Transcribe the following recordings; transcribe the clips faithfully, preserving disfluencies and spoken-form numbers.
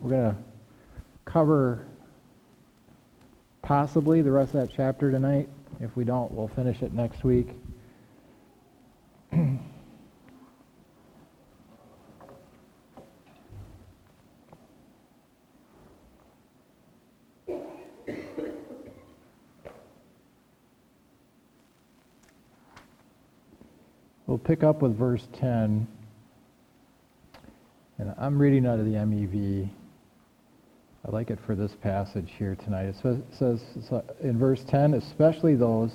We're going to cover possibly the rest of that chapter tonight. If we don't, we'll finish it next week. We'll pick up with verse ten. And I'm reading out of the M E V. I like it for this passage here tonight. It says, says in verse ten, especially those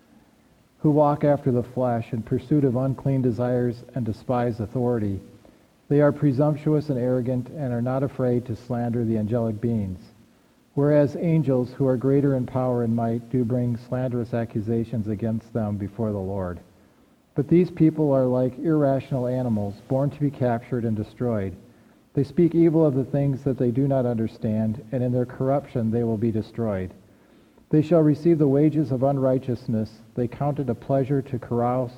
who walk after the flesh in pursuit of unclean desires and despise authority. They are presumptuous and arrogant and are not afraid to slander the angelic beings. Whereas angels who are greater in power and might do bring slanderous accusations against them before the Lord. But these people are like irrational animals, born to be captured and destroyed. They speak evil of the things that they do not understand, and in their corruption they will be destroyed. They shall receive the wages of unrighteousness. They count it a pleasure to carouse.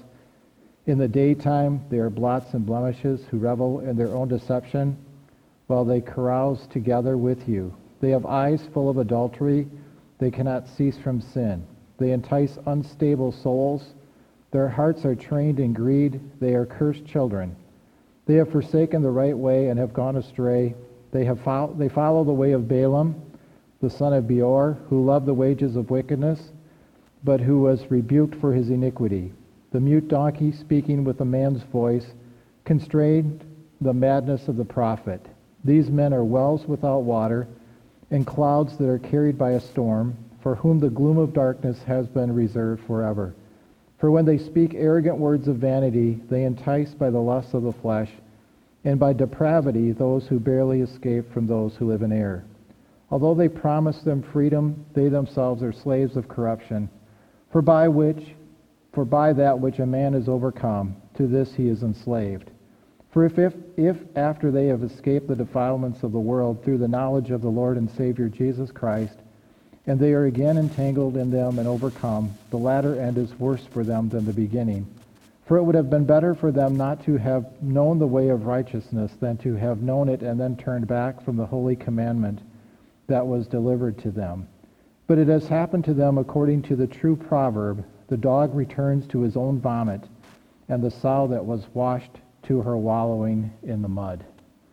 In the daytime they are blots and blemishes who revel in their own deception, while they carouse together with you. They have eyes full of adultery. They cannot cease from sin. They entice unstable souls. Their hearts are trained in greed. They are cursed children. They have forsaken the right way and have gone astray. They have fo- they follow the way of Balaam, the son of Beor, who loved the wages of wickedness, but who was rebuked for his iniquity. The mute donkey, speaking with a man's voice, constrained the madness of the prophet. These men are wells without water, and clouds that are carried by a storm, for whom the gloom of darkness has been reserved forever. For when they speak arrogant words of vanity, they entice by the lusts of the flesh, and by depravity those who barely escape from those who live in error. Although they promise them freedom, they themselves are slaves of corruption. For by which, for by that which a man is overcome, to this he is enslaved. For if, if, if after they have escaped the defilements of the world through the knowledge of the Lord and Savior Jesus Christ, and they are again entangled in them and overcome, the latter end is worse for them than the beginning. For it would have been better for them not to have known the way of righteousness than to have known it and then turned back from the holy commandment that was delivered to them. But it has happened to them according to the true proverb, the dog returns to his own vomit, and the sow that was washed to her wallowing in the mud.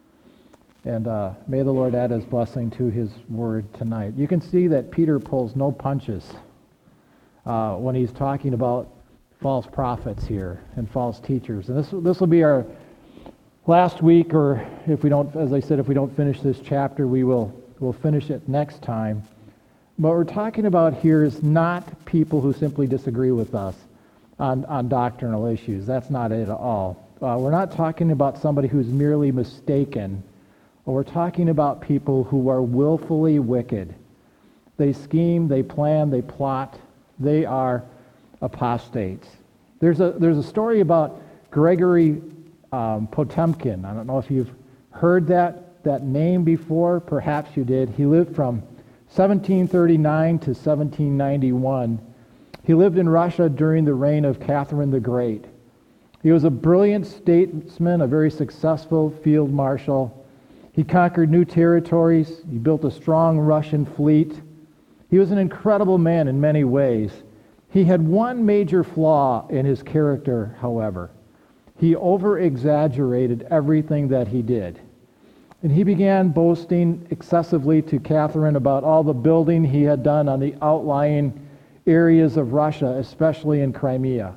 And uh, may the Lord add his blessing to his word tonight. You can see that Peter pulls no punches uh, when he's talking about false prophets here and false teachers. And this this will be our last week, or if we don't, as I said, if we don't finish this chapter, we will we'll finish it next time. What we're talking about here is not people who simply disagree with us on, on doctrinal issues. That's not it at all. Uh, we're not talking about somebody who's merely mistaken. We're talking about people who are willfully wicked. They scheme, they plan, they plot. They are apostates. There's a there's a story about Gregory um, Potemkin. I don't know if you've heard that that name before. Perhaps you did. He lived from seventeen thirty-nine to seventeen ninety-one. He lived in Russia during the reign of Catherine the Great. He was a brilliant statesman, a very successful field marshal. He conquered new territories. He built a strong Russian fleet. He was an incredible man in many ways. He had one major flaw in his character, however. He over-exaggerated everything that he did. And he began boasting excessively to Catherine about all the building he had done on the outlying areas of Russia, especially in Crimea.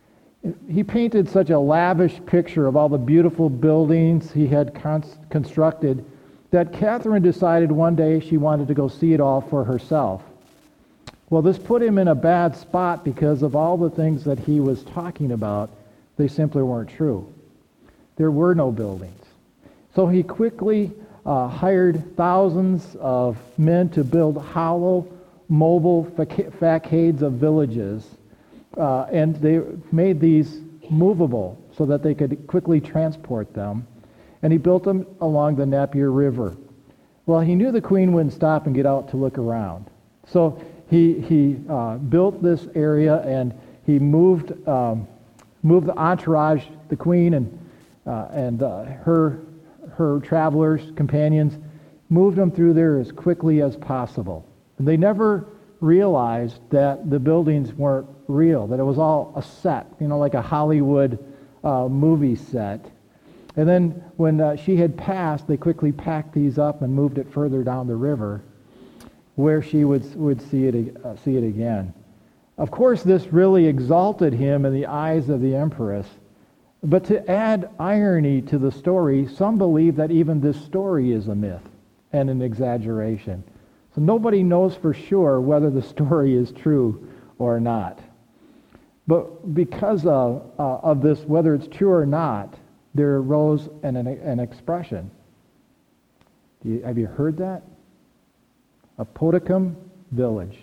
He painted such a lavish picture of all the beautiful buildings he had cons- constructed that Catherine decided one day she wanted to go see it all for herself. Well, this put him in a bad spot because of all the things that he was talking about. They simply weren't true. There were no buildings. So he quickly uh, hired thousands of men to build hollow, mobile facades of villages. Uh, and they made these movable so that they could quickly transport them. And he built them along the Napier River. Well, he knew the Queen wouldn't stop and get out to look around. So he he uh, built this area, and he moved um, moved the entourage, the Queen and uh, and uh, her her travelers, companions, moved them through there as quickly as possible. And they never realized that the buildings weren't real, that it was all a set, you know, like a Hollywood uh, movie set. And then when uh, she had passed, they quickly packed these up and moved it further down the river where she would, would see it, uh, see it again. Of course, this really exalted him in the eyes of the empress. But to add irony to the story, some believe that even this story is a myth and an exaggeration. So nobody knows for sure whether the story is true or not. But because of, uh, of this, whether it's true or not, there arose an, an, an expression. Do you, have you heard that? Apodicum village.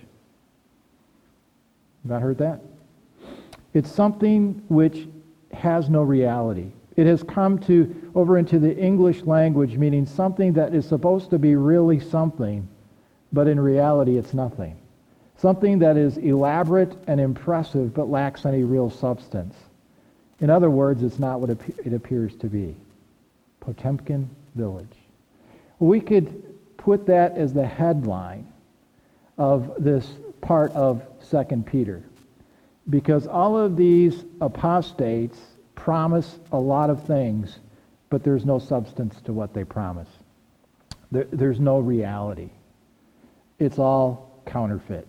Not heard that? It's something which has no reality. It has come to over into the English language, meaning something that is supposed to be really something, but in reality it's nothing. Something that is elaborate and impressive, but lacks any real substance. In other words, it's not what it appears to be. Potemkin village. We could put that as the headline of this part of Second Peter, because all of these apostates promise a lot of things, but there's no substance to what they promise. There, there's no reality. It's all counterfeit.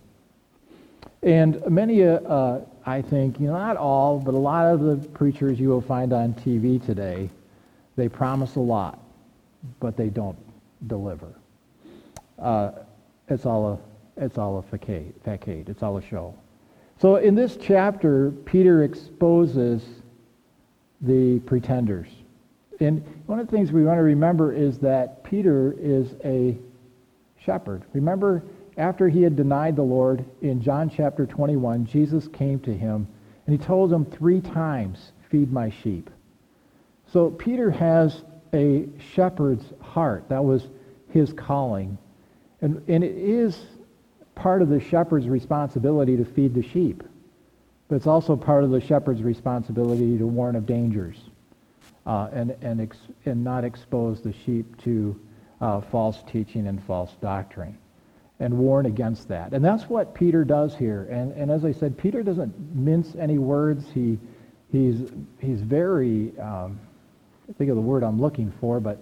And many, uh, I think, you know, not all, but a lot of the preachers you will find on T V today, they promise a lot, but they don't deliver. Uh, it's all a It's all a facade, facade. It's all a show. So in this chapter, Peter exposes the pretenders. And one of the things we want to remember is that Peter is a shepherd. Remember, after he had denied the Lord in John chapter twenty-one, Jesus came to him and he told him three times, "Feed my sheep." So Peter has a shepherd's heart. That was his calling. And, and it is part of the shepherd's responsibility to feed the sheep. But it's also part of the shepherd's responsibility to warn of dangers uh, and, and, ex, and not expose the sheep to uh, false teaching and false doctrine, and warn against that. And that's what Peter does here. And, and as I said, Peter doesn't mince any words. He, he's, he's very, um, I think of the word I'm looking for, but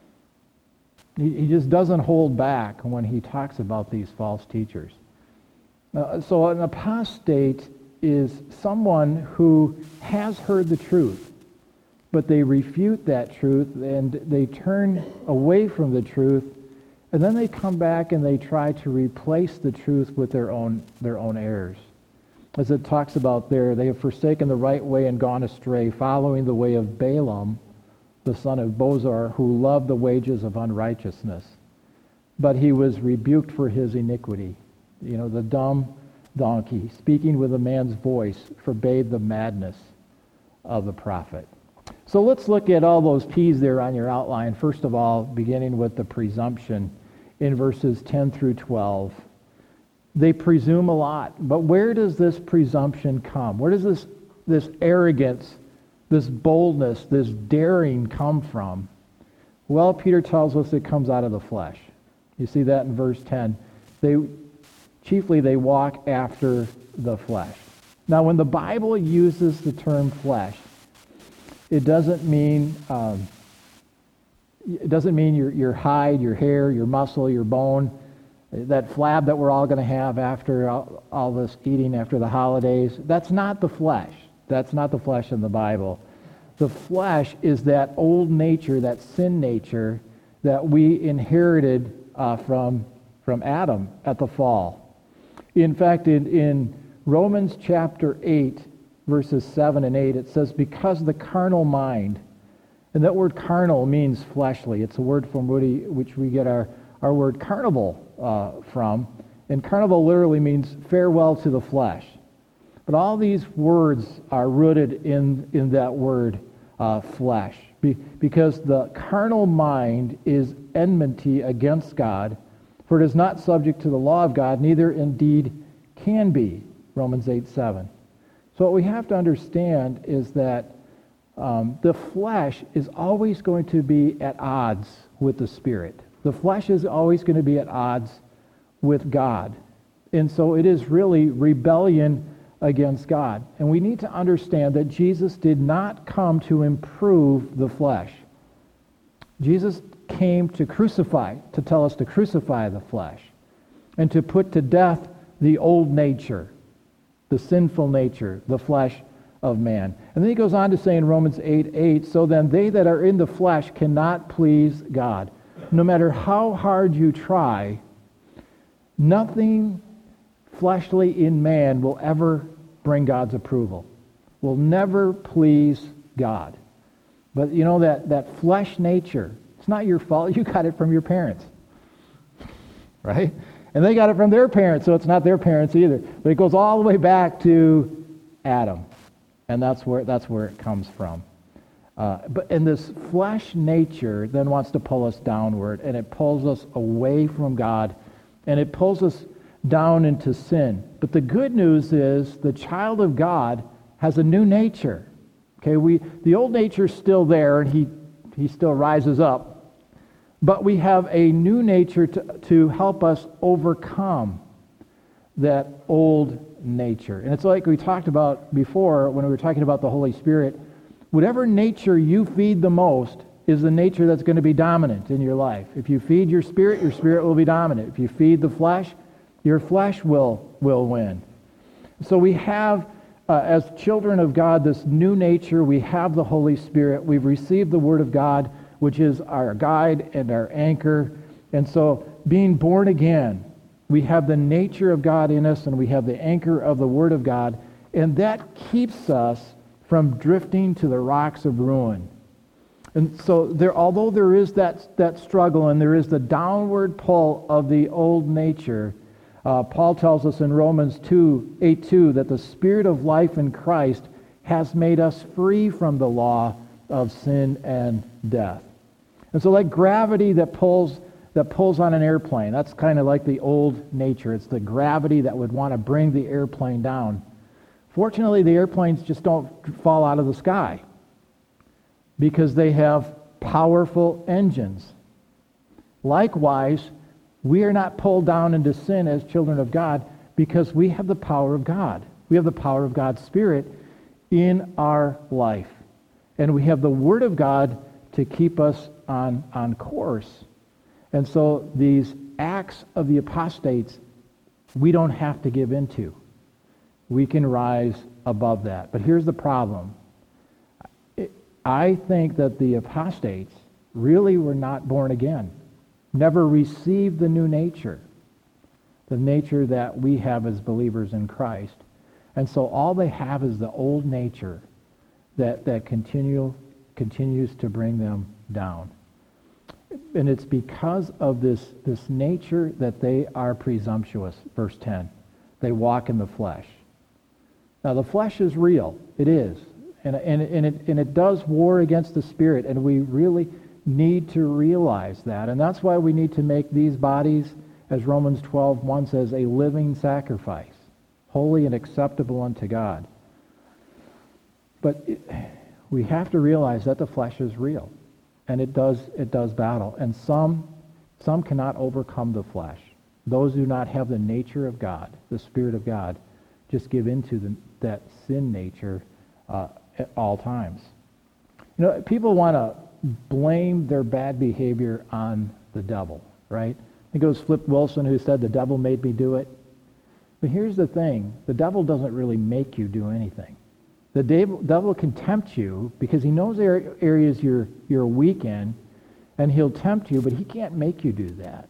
He, he just doesn't hold back when he talks about these false teachers. Uh, so an apostate is someone who has heard the truth, but they refute that truth and they turn away from the truth, and then they come back and they try to replace the truth with their own their own errors. As it talks about there, they have forsaken the right way and gone astray, following the way of Balaam, the son of Bozor, who loved the wages of unrighteousness, but he was rebuked for his iniquity. You know, the dumb donkey, speaking with a man's voice, forbade the madness of the prophet. So let's look at all those P's there on your outline. First of all, beginning with the presumption in verses ten through twelve. They presume a lot, but where does this presumption come? Where does this, this arrogance, this boldness, this daring come from? Well, Peter tells us it comes out of the flesh. You see that in verse ten. They chiefly they walk after the flesh. Now, when the Bible uses the term flesh, it doesn't mean um, it doesn't mean your your hide, your hair, your muscle, your bone, that flab that we're all going to have after all, all this eating after the holidays. That's not the flesh. That's not the flesh in the Bible. The flesh is that old nature, that sin nature that we inherited uh, from, from Adam at the fall. In fact, in, in Romans chapter eight, verses seven and eight, it says, because the carnal mind, and that word carnal means fleshly. It's a word from which we get our, our word carnival uh, from. And carnival literally means farewell to the flesh. But all these words are rooted in, in that word uh, flesh. Be, because the carnal mind is enmity against God, for it is not subject to the law of God, neither indeed can be. Romans eight seven. So what we have to understand is that um, the flesh is always going to be at odds with the Spirit. The flesh is always going to be at odds with God. And so it is really rebellion against God. And we need to understand that Jesus did not come to improve the flesh. Jesus came to crucify, to tell us to crucify the flesh, and to put to death the old nature, the sinful nature, the flesh of man. And then he goes on to say in Romans eight eight, so then they that are in the flesh cannot please God. No matter how hard you try, nothing fleshly in man will ever bring God's approval, will never please God. But you know, that, that flesh nature, it's not your fault. You got it from your parents, right? And they got it from their parents, so it's not their parents either. But it goes all the way back to Adam, and that's where that's where it comes from. Uh, but and this flesh nature then wants to pull us downward, and it pulls us away from God, and it pulls us down into sin. But the good news is the child of God has a new nature. Okay, we the old nature's still there, and he he still rises up. But we have a new nature to, to help us overcome that old nature. And it's like we talked about before when we were talking about the Holy Spirit. Whatever nature you feed the most is the nature that's going to be dominant in your life. If you feed your spirit, your spirit will be dominant. If you feed the flesh, your flesh will, will win. So we have, uh, as children of God, this new nature. We have the Holy Spirit. We've received the Word of God, which is our guide and our anchor. And so being born again, we have the nature of God in us, and we have the anchor of the Word of God, and that keeps us from drifting to the rocks of ruin. And so there, although there is that, that struggle, and there is the downward pull of the old nature, uh, Paul tells us in Romans two eight two that the Spirit of life in Christ has made us free from the law of sin and death. And so like gravity that pulls that pulls on an airplane, that's kind of like the old nature. It's the gravity that would want to bring the airplane down. Fortunately, the airplanes just don't fall out of the sky because they have powerful engines. Likewise, we are not pulled down into sin as children of God because we have the power of God. We have the power of God's Spirit in our life. And we have the Word of God to keep us on, on course. And so these acts of the apostates, we don't have to give into. We can rise above that. But here's the problem. I think that the apostates really were not born again, never received the new nature, the nature that we have as believers in Christ. And so all they have is the old nature that, that continue, continues to bring them down. And it's because of this, this nature that they are presumptuous, verse ten. They walk in the flesh. Now, the flesh is real. It is. And, and, and, it, and it does war against the Spirit, and we really need to realize that. And that's why we need to make these bodies, as Romans twelve one says, a living sacrifice, holy and acceptable unto God. But it, we have to realize that the flesh is real, and it does it does battle. And some some cannot overcome the flesh. Those who do not have the nature of God, the Spirit of God, just give into the, that sin nature uh, at all times. You know, people want to blame their bad behavior on the devil, right? I think it was Flip Wilson who said, the devil made me do it. But here's the thing. The devil doesn't really make you do anything. The devil, devil can tempt you because he knows there areas you're, you're weak in, and he'll tempt you, but he can't make you do that.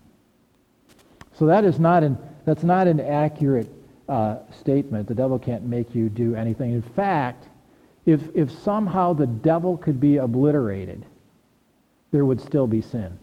So that is not an, that's not an accurate uh, statement. The devil can't make you do anything. In fact, if if somehow the devil could be obliterated, there would still be sin.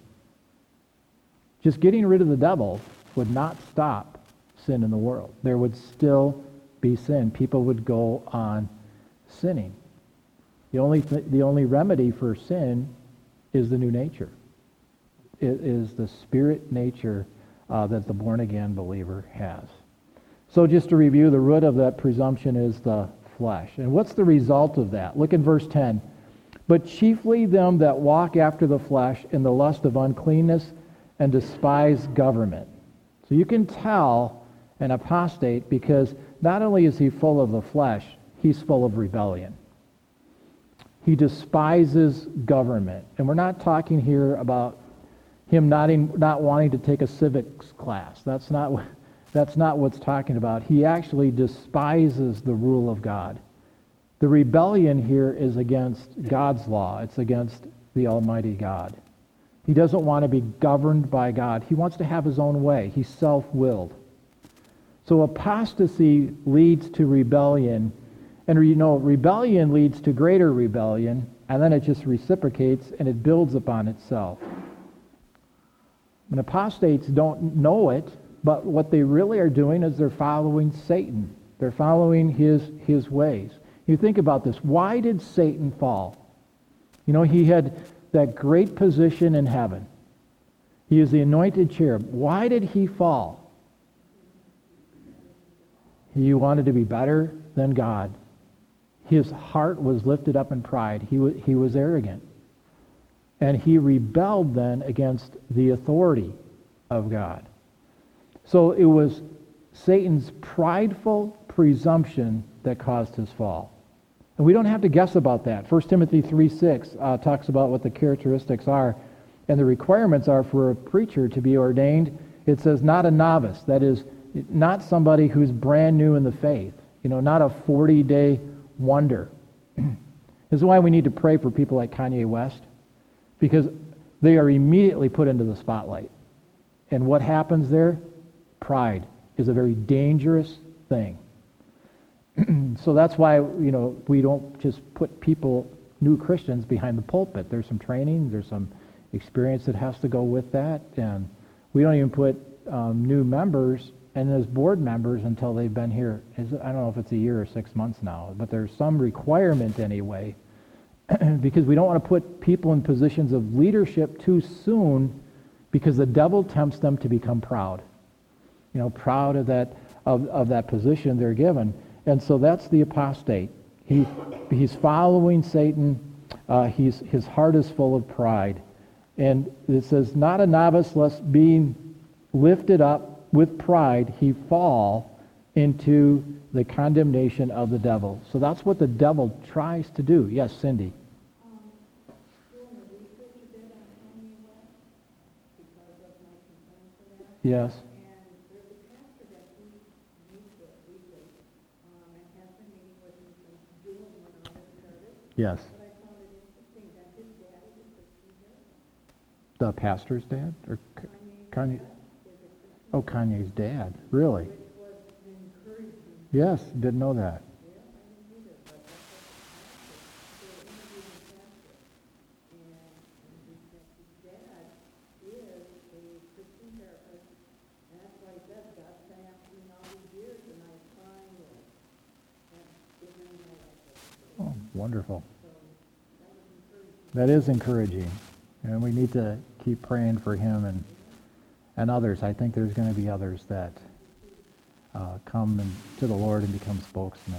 Just getting rid of the devil would not stop sin in the world. There would still be sin. People would go on sinning. The only th- the only remedy for sin is the new nature. It is the spirit nature uh, that the born-again believer has. So just to review, the root of that presumption is the flesh. And what's the result of that? Look in verse ten. But chiefly them that walk after the flesh in the lust of uncleanness and despise government. So you can tell an apostate because not only is he full of the flesh, he's full of rebellion. He despises government. And we're not talking here about him not, in, not wanting to take a civics class. That's not, that's not what's talking about. He actually despises the rule of God. The rebellion here is against God's law. It's against the Almighty God. He doesn't want to be governed by God. He wants to have his own way. He's self-willed. So apostasy leads to rebellion. And you know, rebellion leads to greater rebellion, and then it just reciprocates and it builds upon itself. And apostates don't know it, but what they really are doing is they're following Satan. They're following his, his ways. You think about this. Why did Satan fall? You know, he had that great position in heaven. He is the anointed cherub. Why did he fall? He wanted to be better than God. His heart was lifted up in pride. He was, he was arrogant. And he rebelled then against the authority of God. So it was Satan's prideful presumption that caused his fall. And we don't have to guess about that. First Timothy three six uh, talks about what the characteristics are. And the requirements are for a preacher to be ordained. It says not a novice. That is, not somebody who's brand new in the faith. You know, not a forty-day wonder. This is why we need to pray for people like Kanye West, because they are immediately put into the spotlight. And what happens there? Pride is a very dangerous thing. So that's why, you know, we don't just put people, new Christians, behind the pulpit. There's some training, there's some experience that has to go with that, and we don't even put um, new members and as board members until they've been here. I don't know if it's a year or six months now, but there's some requirement anyway, because we don't want to put people in positions of leadership too soon, because the devil tempts them to become proud. You know, proud of that of, of that position they're given. And so that's the apostate. He he's following Satan. Uh, he's his heart is full of pride. And it says, not a novice, lest being lifted up with pride, he fall into the condemnation of the devil. So that's what the devil tries to do. Yes, Cindy. Um, doing the research a bit on Kanye West because of my concern for that. Yes. And there's a pastor that he meets with weekly, um, and has been meeting with him since June when all this started. Yes. But I found it interesting that his dad is a Christian here. The pastor's dad? Or K- Kanye? Kanye West is a Christian, Oh, Kanye's dad. Really? which was encouraging. Yes, didn't know that. Yeah, I didn't either, but that's what the pastor, they're interviewing the pastor. And, and he said his dad is a Christian therapist, and that's why he says God's been after me all these years, and I finally, and didn't even know that. Oh, wonderful. So that was encouraging. That is encouraging. And we need to keep praying for him and, and others. I think there's going to be others that uh, come and, to the Lord and become spokesmen.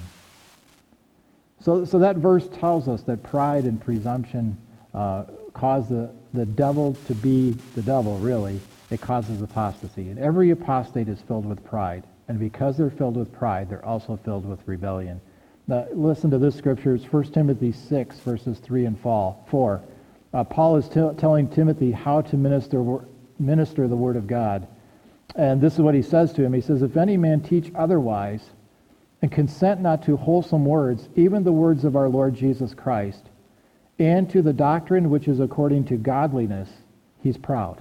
So, so that verse tells us that pride and presumption uh, cause the, the devil to be the devil, really. It causes apostasy. And every apostate is filled with pride. And because they're filled with pride, they're also filled with rebellion. Now, listen to this scripture. It's First Timothy six, verses three and four. Uh, Paul is t- telling Timothy how to minister, minister the word of God. And this is what he says to him. He says, if any man teach otherwise, and consent not to wholesome words, even the words of our Lord Jesus Christ, and to the doctrine which is according to godliness, he's proud.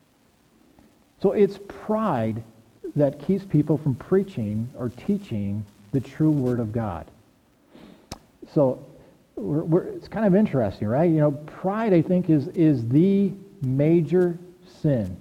So it's pride that keeps people from preaching or teaching the true word of God. So we're, we're, it's kind of interesting, right? You know, pride, I think, is, is the major sin.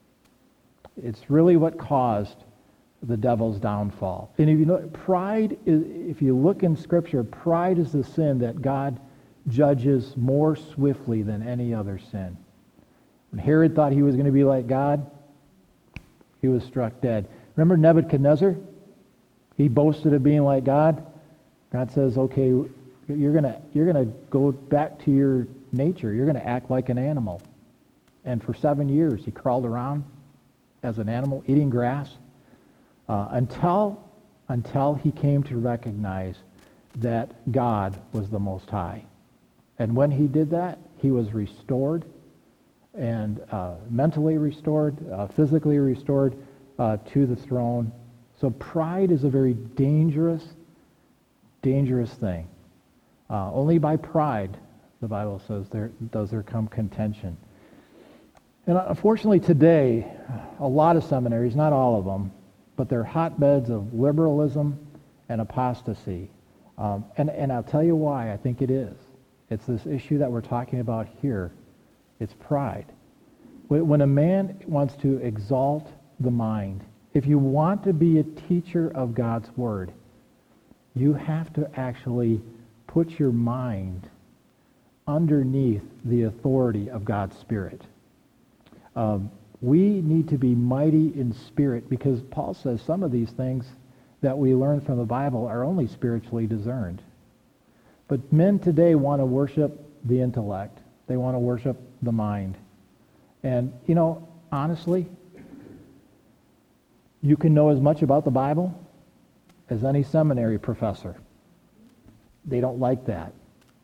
It's really what caused the devil's downfall. And if you know, pride is, if you look in Scripture, pride is the sin that God judges more swiftly than any other sin. When Herod thought he was going to be like God, he was struck dead. Remember Nebuchadnezzar? He boasted of being like God. God says, okay, you're going to you're going to go back to your nature. You're going to act like an animal. And for seven years, he crawled around as an animal, eating grass, uh, until, until he came to recognize that God was the Most High. And when he did that, he was restored, and uh, mentally restored, uh, physically restored uh, to the throne. So pride is a very dangerous, dangerous thing. Uh, only by pride, the Bible says, there does there come contention. And unfortunately today, a lot of seminaries, not all of them, but they're hotbeds of liberalism and apostasy. Um, and, and I'll tell you why I think it is. It's this issue that we're talking about here. It's pride. When a man wants to exalt the mind, if you want to be a teacher of God's Word, you have to actually put your mind underneath the authority of God's Spirit. Um, we need to be mighty in spirit, because Paul says some of these things that we learn from the Bible are only spiritually discerned. But men today want to worship the intellect. They want to worship the mind. And, you know, honestly, you can know as much about the Bible as any seminary professor. They don't like that.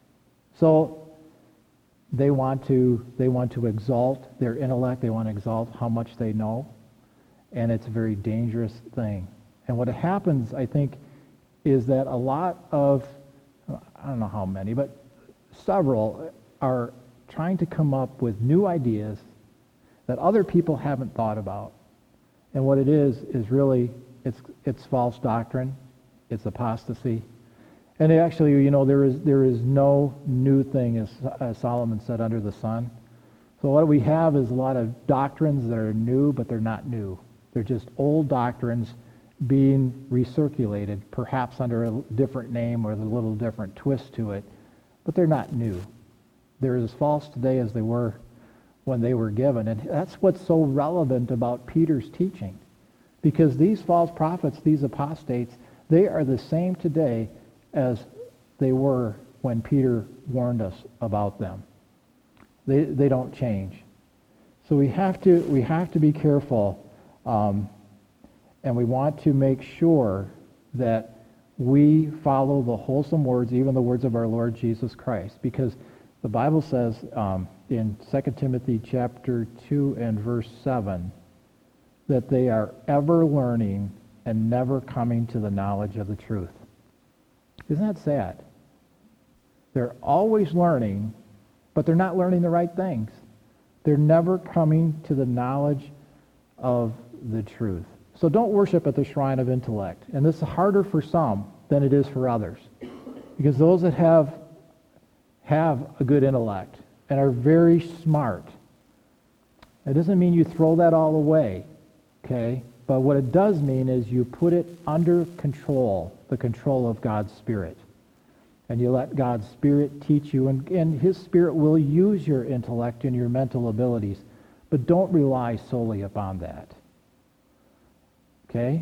So they want to they want to exalt their intellect. They want to exalt how much they know. And it's a very dangerous thing. And what happens, I think, is that a lot of, I don't know how many, but several are trying to come up with new ideas that other people haven't thought about. And what it is, is really, it's it's false doctrine, it's apostasy. And actually, you know, there is there is no new thing, as, as Solomon said, under the sun. So what we have is a lot of doctrines that are new, but they're not new. They're just old doctrines being recirculated, perhaps under a different name or a little different twist to it, but they're not new. They're as false today as they were when they were given. And that's what's so relevant about Peter's teaching. Because these false prophets, these apostates, they are the same today as they were when Peter warned us about them. They they don't change. So we have to we have to be careful, um, and we want to make sure that we follow the wholesome words, even the words of our Lord Jesus Christ, because the Bible says um, in Second Timothy chapter two and verse seven that they are ever learning and never coming to the knowledge of the truth. Isn't that sad? They're always learning, but they're not learning the right things. They're never coming to the knowledge of the truth. So don't worship at the shrine of intellect. And this is harder for some than it is for others. Because those that have have a good intellect and are very smart, it doesn't mean you throw that all away, okay? But what it does mean is you put it under control, the control of God's Spirit. And you let God's Spirit teach you, and, and His Spirit will use your intellect and your mental abilities, but don't rely solely upon that. Okay?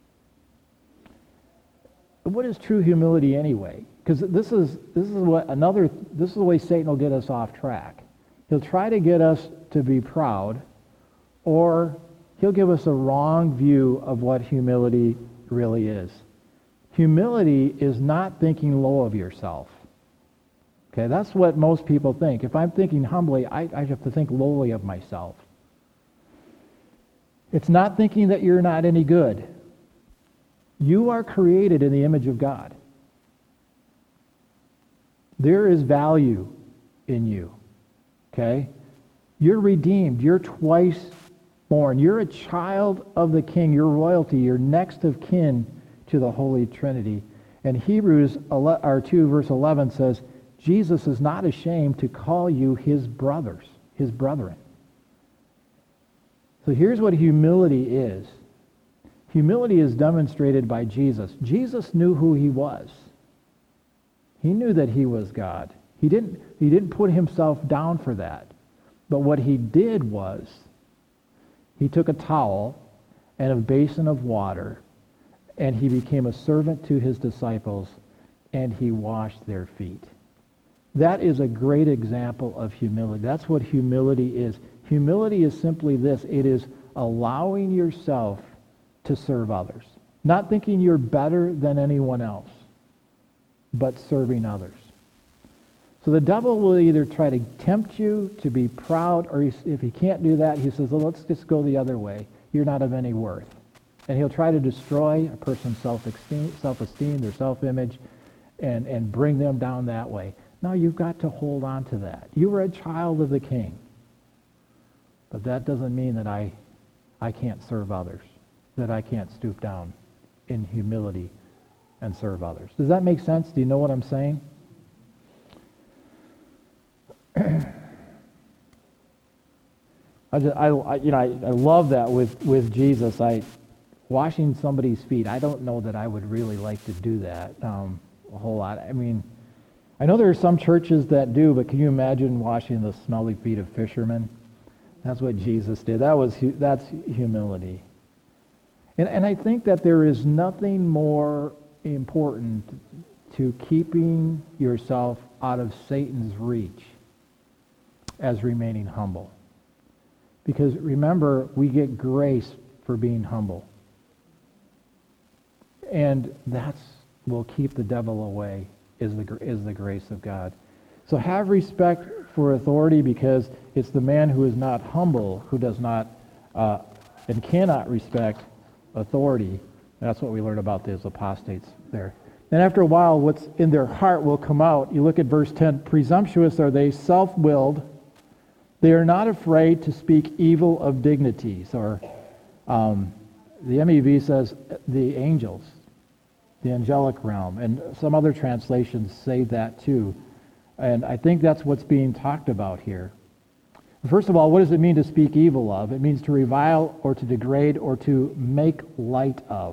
What is true humility anyway? Because this is this is what another this is the way Satan will get us off track. He'll try to get us to be proud, or he'll give us a wrong view of what humility really is. Humility is not thinking low of yourself. Okay, that's what most people think. If I'm thinking humbly, I, I have to think lowly of myself. It's not thinking that you're not any good. You are created in the image of God. There is value in you. Okay? You're redeemed. You're twice born. You're a child of the King. You're royalty. You're next of kin to the Holy Trinity. And Hebrews two verse eleven says, Jesus is not ashamed to call you his brothers, his brethren. So here's what humility is. Humility is demonstrated by Jesus. Jesus knew who he was. He knew that he was God. He didn't, he didn't put himself down for that. But what he did was, he took a towel and a basin of water, and he became a servant to his disciples, and he washed their feet. That is a great example of humility. That's what humility is. Humility is simply this. It is allowing yourself to serve others. Not thinking you're better than anyone else, but serving others. So the devil will either try to tempt you to be proud, or if he can't do that, he says, well, let's just go the other way. You're not of any worth. And he'll try to destroy a person's self-esteem, self-esteem, their self-image, and, and bring them down that way. No, you've got to hold on to that. You were a child of the King. But that doesn't mean that I, I can't serve others, that I can't stoop down in humility and serve others. Does that make sense? Do you know what I'm saying? I, just, I, I you know I, I love that with, with Jesus. I washing somebody's feet. I don't know that I would really like to do that um, a whole lot. I mean, I know there are some churches that do, but can you imagine washing the smelly feet of fishermen? That's what Jesus did. That was that's humility. And and I think that there is nothing more important to keeping yourself out of Satan's reach as remaining humble. Because remember, we get grace for being humble. And that's will keep the devil away, is the is the grace of God. So have respect for authority, because it's the man who is not humble who does not uh, and cannot respect authority. That's what we learn about these apostates there. And after a while, what's in their heart will come out. You look at verse ten. Presumptuous are they, self-willed. They are not afraid to speak evil of dignities. Or um, the M E V says the angels, the angelic realm. And some other translations say that too. And I think that's what's being talked about here. First of all, what does it mean to speak evil of? It means to revile or to degrade or to make light of.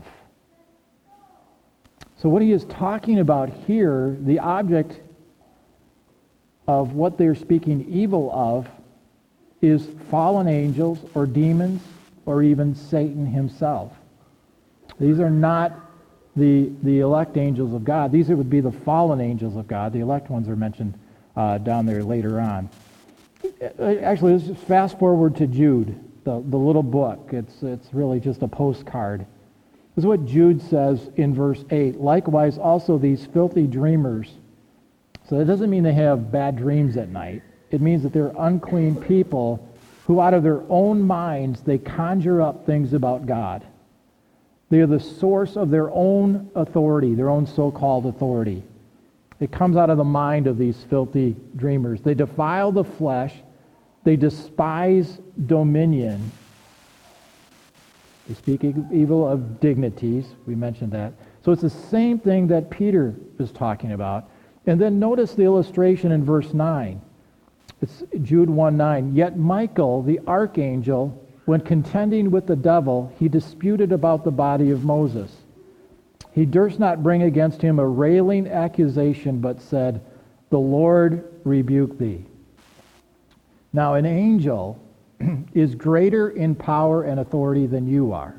So what he is talking about here, the object of what they're speaking evil of, is fallen angels or demons or even Satan himself. These are not the the elect angels of God. These would be the fallen angels of God. The elect ones are mentioned uh, down there later on. Actually, let's just fast forward to Jude, the, the little book. It's it's really just a postcard. This is what Jude says in verse eight. Likewise, also these filthy dreamers. So that doesn't mean they have bad dreams at night. It means that they're unclean people who out of their own minds, they conjure up things about God. They are the source of their own authority, their own so-called authority. It comes out of the mind of these filthy dreamers. They defile the flesh. They despise dominion. They speak evil of dignities. We mentioned that. So it's the same thing that Peter is talking about. And then notice the illustration in verse nine. It's Jude one nine. Yet Michael, the archangel, when contending with the devil, he disputed about the body of Moses. He durst not bring against him a railing accusation, but said, the Lord rebuke thee. Now an angel is greater in power and authority than you are.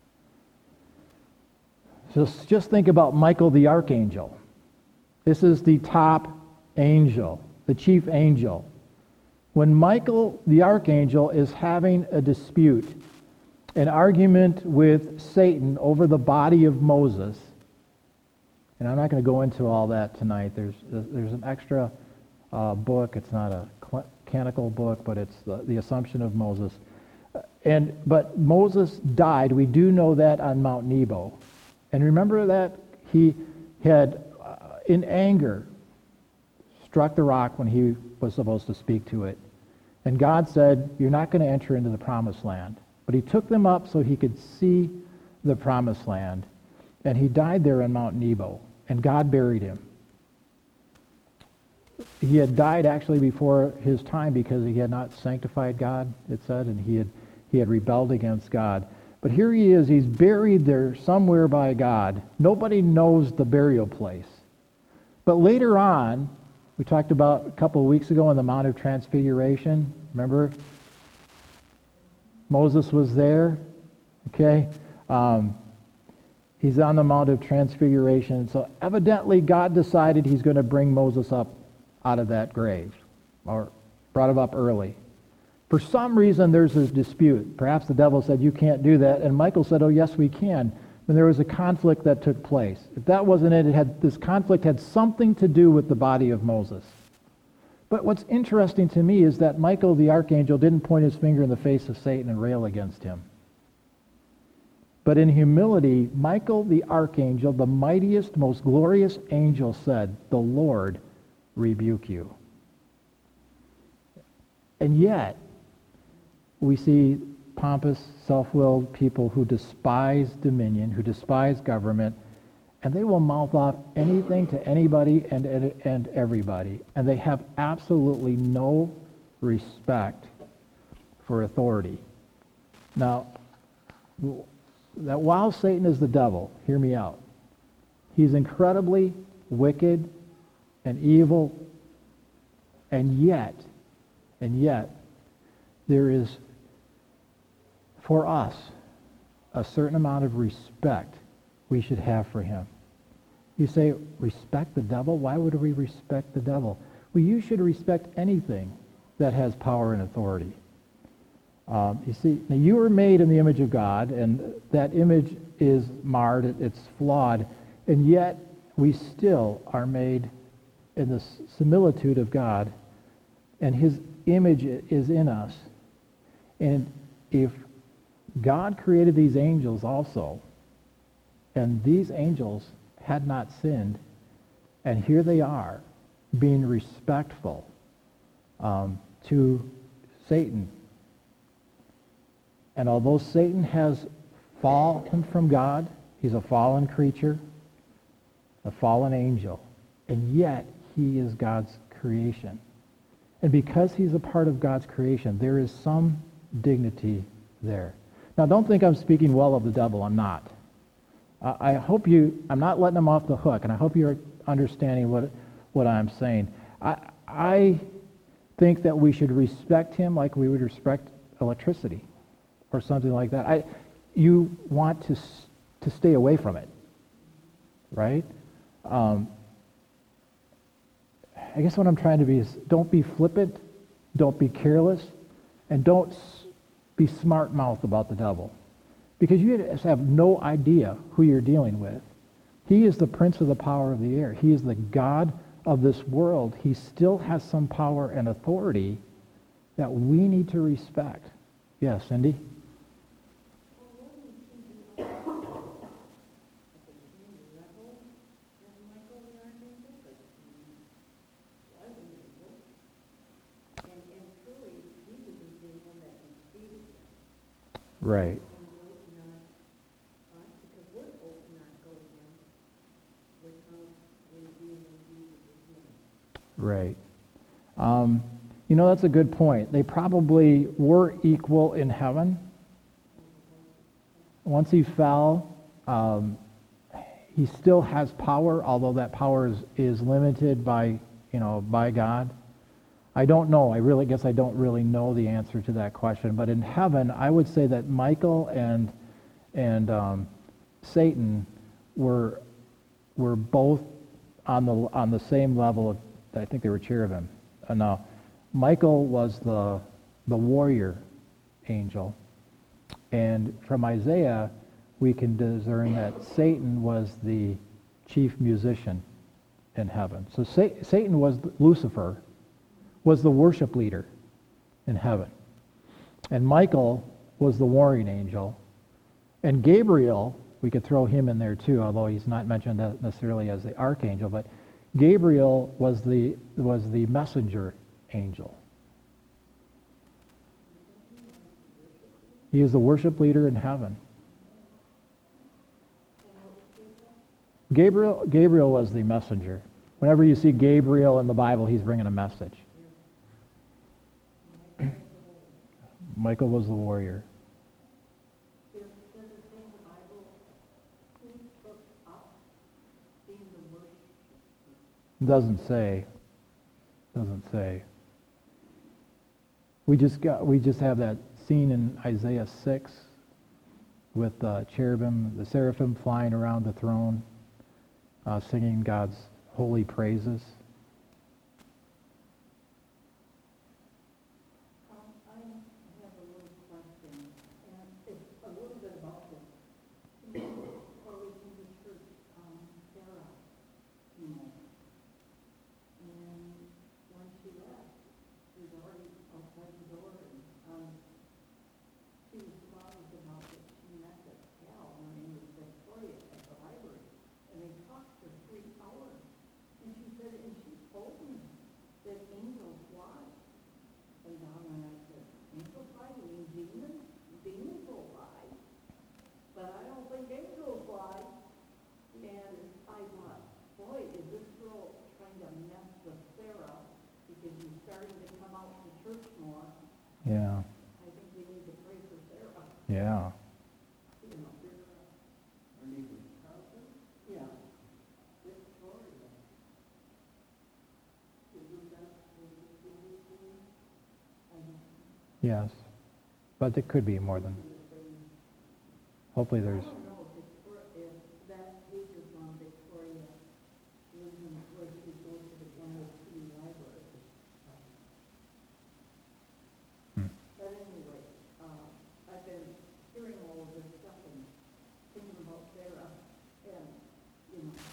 So just think about Michael the archangel. This is the top angel, the chief angel. When Michael the archangel is having a dispute, an argument with Satan over the body of Moses, and I'm not going to go into all that tonight. There's there's an extra uh, book. It's not a canonical book, but it's the, the Assumption of Moses. And but Moses died. We do know that on Mount Nebo. And remember that he had, uh, in anger, struck the rock when he was supposed to speak to it. And God said, you're not going to enter into the promised land. But he took them up so he could see the promised land. And he died there on Mount Nebo. And God buried him. He had died actually before his time because he had not sanctified God, it said, and he had he had rebelled against God. But here he is, he's buried there somewhere by God. Nobody knows the burial place. But later on, we talked about a couple of weeks ago on the Mount of Transfiguration. Remember? Moses was there. Okay? Um, he's on the Mount of Transfiguration. So evidently God decided he's going to bring Moses up out of that grave, or brought him up early. For some reason, there's a dispute. Perhaps the devil said, you can't do that. And Michael said, oh, yes, we can. And there was a conflict that took place. If that wasn't it, it had, this conflict had something to do with the body of Moses. But what's interesting to me is that Michael the archangel didn't point his finger in the face of Satan and rail against him. But in humility, Michael the archangel, the mightiest, most glorious angel, said, the Lord rebuke you. And yet, we see pompous, self-willed people who despise dominion, who despise government, and they will mouth off anything to anybody and, and, and everybody. And they have absolutely no respect for authority. Now, that while Satan is the devil, hear me out, he's incredibly wicked and evil, and yet, and yet, there is, for us, a certain amount of respect we should have for him. You say, respect the devil? Why would we respect the devil? Well, you should respect anything that has power and authority. Um, you see, now you were made in the image of God, and that image is marred, it's flawed, and yet we still are made in the similitude of God, and his image is in us. And if God created these angels also, and these angels had not sinned, and here they are, being respectful um, to Satan. And although Satan has fallen from God, he's a fallen creature, a fallen angel, and yet he is God's creation. And because he's a part of God's creation, there is some dignity there. Now, don't think I'm speaking well of the devil. I'm not. Uh, I hope you, I'm not letting him off the hook, and I hope you're understanding what what I'm saying. I, I think that we should respect him like we would respect electricity or something like that. I, you want to to stay away from it, right? Um, I guess what I'm trying to be is don't be flippant, don't be careless, and don't be smart-mouthed about the devil. Because you have no idea who you're dealing with. He is the prince of the power of the air. He is the God of this world. He still has some power and authority that we need to respect. Yes, Cindy? Right. Right. Um, you know, that's a good point. They probably were equal in heaven. Once he fell, um, he still has power, although that power is, is limited by, you know, by God. I don't know. I really guess I don't really know the answer to that question. But in heaven, I would say that Michael and and um, Satan were were both on the on the same level of. I think they were cherubim. Uh, now, Michael was the the warrior angel, and from Isaiah, we can discern that Satan was the chief musician in heaven. So Sa- Satan was Lucifer. Was the worship leader in heaven. And Michael was the warring angel. And Gabriel, we could throw him in there too, although he's not mentioned necessarily as the archangel, but Gabriel was the was the messenger angel. He is the worship leader in heaven. Gabriel Gabriel was the messenger. Whenever you see Gabriel in the Bible, he's bringing a message. Michael was the warrior. Doesn't say. Doesn't say. We just got. We just have that scene in Isaiah six with uh, cherubim, the seraphim flying around the throne, uh, singing God's holy praises. starting to come out to church more. Yeah, I think we need to pray for Sarah, yeah, you know. Her name is Carlton? Yeah. Victoria. Isn't that the name? I don't yes. But there could be more than, hopefully there's, I don't know if Victoria, if that page is on Victoria, Lyndon, where she goes to the N O P library. Hmm. But anyway, uh, I've been hearing all of this stuff and thinking about Sarah, and, you know,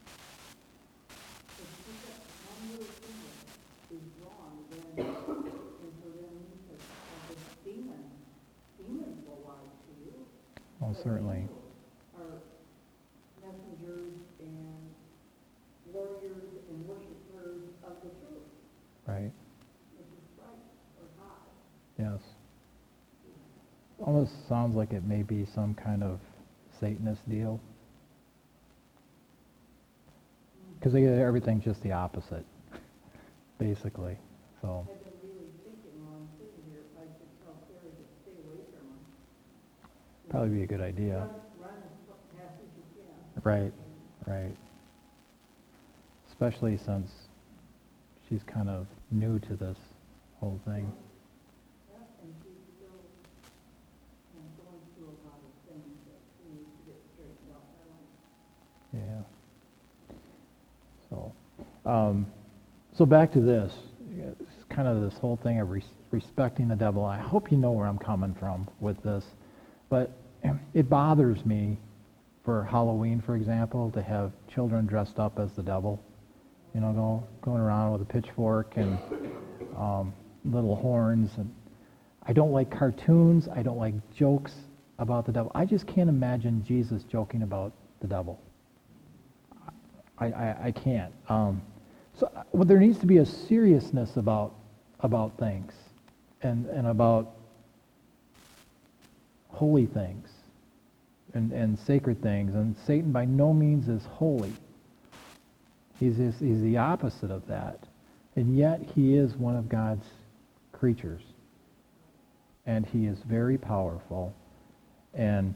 if she got one little thing that is wrong, then, and so then you said, uh, the demon, demons will lie to you. oh, But certainly, angels are messengers and warriors and worshipers of the truth, right, which is Christ or God. yes. Almost sounds like it may be some kind of Satanist deal. Because they get everything just the opposite, basically, so. I've been really thinking while I'm sitting here, if I should tell Sarah to stay away from him. Probably be a good idea. Run, run as fast as you can. Right, right. Especially since she's kind of new to this whole thing. Yeah, and she's still, you know, going through a lot of things that she needs to get straightened out. I don't Yeah. So, um, so back to this, it's kind of this whole thing of res- respecting the devil. I hope you know where I'm coming from with this, but it bothers me for Halloween, for example, to have children dressed up as the devil, you know, go, going around with a pitchfork and um, little horns. And I don't like cartoons. I don't like jokes about the devil. I just can't imagine Jesus joking about the devil. I, I, I can't. Um, so well, there needs to be a seriousness about about things and, and about holy things and, and sacred things. And Satan by no means is holy. He's, he's, he's the opposite of that. And yet he is one of God's creatures. And he is very powerful. And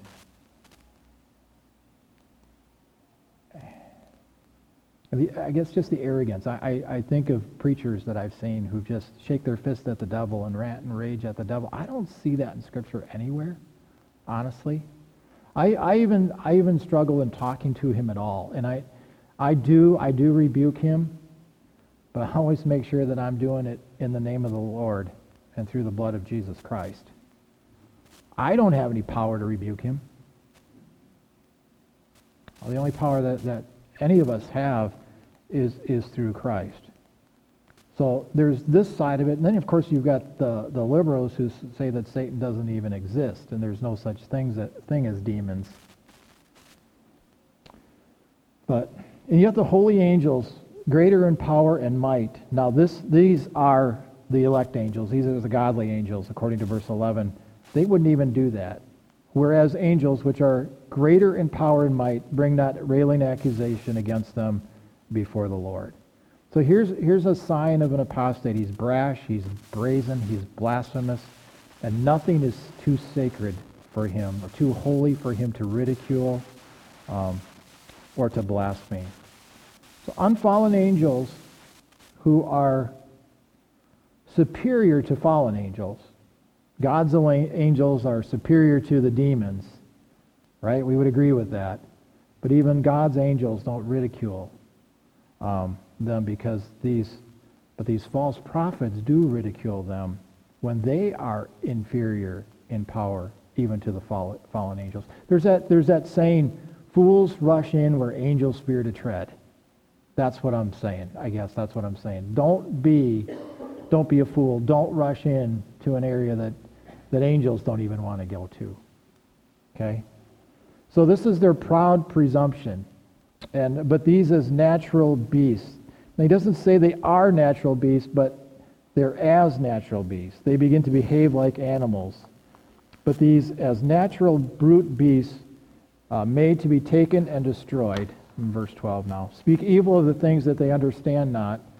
the, I guess just the arrogance. I, I, I think of preachers that I've seen who just shake their fist at the devil and rant and rage at the devil. I don't see that in Scripture anywhere, honestly. I, I even I even struggle in talking to him at all. And I I do I do rebuke him, but I always make sure that I'm doing it in the name of the Lord and through the blood of Jesus Christ. I don't have any power to rebuke him. Well, the only power that, that any of us have is is through Christ. So there's this side of it, and then of course you've got the, the liberals who say that Satan doesn't even exist and there's no such things that thing as demons. But and yet the holy angels, greater in power and might. Now this these are the elect angels. These are the godly angels, according to verse eleven. They wouldn't even do that. Whereas angels, which are greater in power and might, bring not railing accusation against them before the Lord. So here's here's a sign of an apostate. He's brash, he's brazen, he's blasphemous, and nothing is too sacred for him, or too holy for him to ridicule um, or to blaspheme. So unfallen angels who are superior to fallen angels. God's angels are superior to the demons, right? We would agree with that. But even God's angels don't ridicule um, them because these, but these false prophets do ridicule them when they are inferior in power even to the fall, fallen angels. There's that, there's that saying, fools rush in where angels fear to tread. That's what I'm saying. I guess that's what I'm saying. Don't be, don't be a fool. Don't rush in to an area that that angels don't even want to go to. Okay? So this is their proud presumption. And but these as natural beasts. Now, he doesn't say they are natural beasts, but they're as natural beasts. They begin to behave like animals. But these as natural brute beasts uh, made to be taken and destroyed, in verse twelve now, speak evil of the things that they understand not,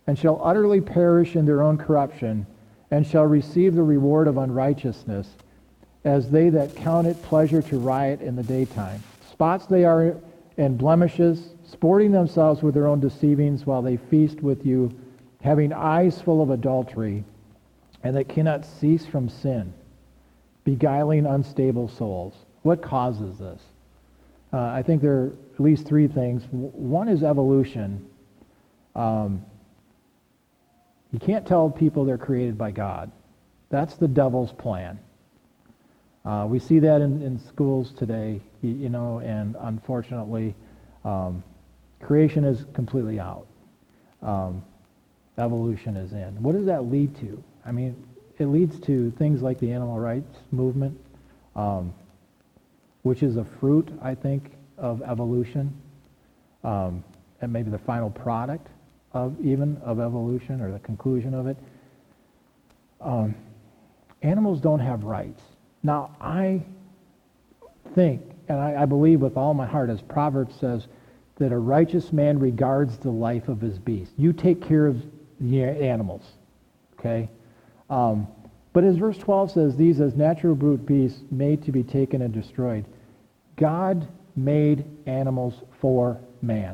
and shall utterly perish in their own corruption, and shall receive the reward of unrighteousness, as they that count it pleasure to riot in the daytime. Spots they are and blemishes, sporting themselves with their own deceivings while they feast with you, having eyes full of adultery, and that cannot cease from sin, beguiling unstable souls. What causes this? Uh, I think there are at least three things. One is evolution. Um, you can't tell people they're created by God. That's the devil's plan. Uh, we see that in, in schools today, you, you know, and unfortunately, um, creation is completely out. Um, evolution is in. What does that lead to? I mean, it leads to things like the animal rights movement, um, which is a fruit, I think, of evolution, um, and maybe the final product of even of evolution or the conclusion of it. Um, animals don't have rights. Now, I think, and I, I believe with all my heart, as Proverbs says, that a righteous man regards the life of his beast. You take care of the animals, okay? Um, but as verse twelve says, these as natural brute beasts made to be taken and destroyed. God made animals for man.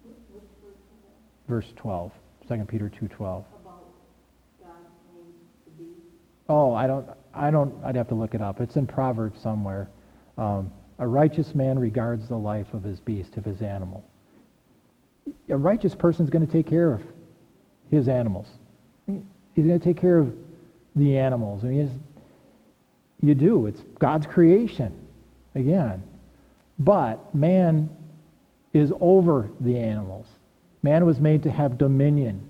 Verse twelve, Second Peter two twelve. About God made the beast. Oh, I don't, I don't, I'd have to look it up. It's in Proverbs somewhere. Um, a righteous man regards the life of his beast, of his animal. A righteous person's going to take care of his animals. He's going to take care of the animals. I mean, it's, you do. It's God's creation, again. But man is over the animals. Man was made to have dominion